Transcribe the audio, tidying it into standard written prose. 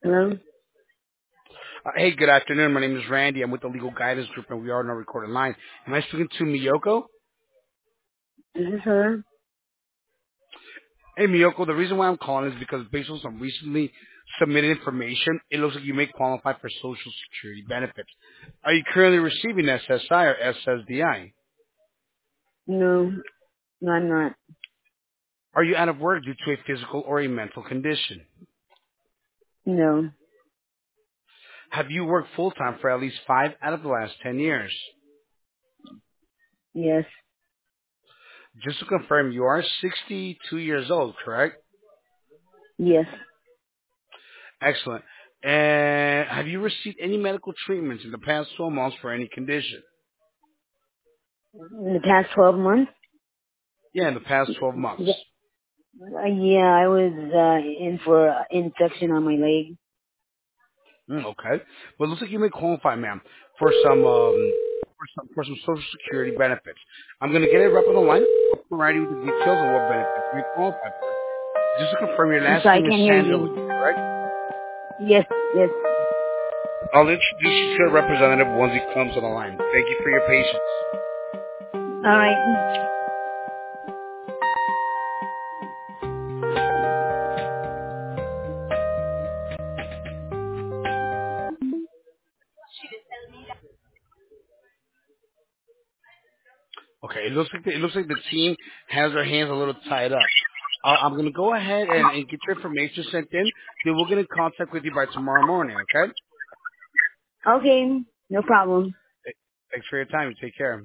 Hello? Hey, good afternoon. My name is Randy. I'm with the Legal Guidance Group, and we are on a recorded line. Am I speaking to Miyoko? This is her? Hey, Miyoko, the reason why I'm calling is because based on some recently submitted information, it looks like you may qualify for Social Security benefits. Are you currently receiving SSI or SSDI? No, no, I'm not. Are you out of work due to a physical or a mental condition? No. Have you worked full-time for at least 5 out of the last 10 years? Yes. Just to confirm, you are 62 years old, correct? Yes. Excellent. And have you received any medical treatments in the past 12 months for any condition? In the past 12 months? Yeah, in the past 12 months. Yeah, yeah, I was in for infection on my leg. Okay. Well, it looks like you may qualify, ma'am, for some Social Security benefits. I'm going to get a rep on the line. I'll provide you with the details of what benefits you may qualify for. Just to confirm, your I'm last sorry, I name is can't hear Sandra, you. correct? Yes, yes. I'll introduce you to a representative once he comes on the line. Thank you for your patience. Alright. Okay, it looks like the team has their hands a little tied up. I'm going to go ahead and get your information sent in. Then we'll get in contact with you by tomorrow morning. Okay? Okay, no problem. Thanks for your time. You take care.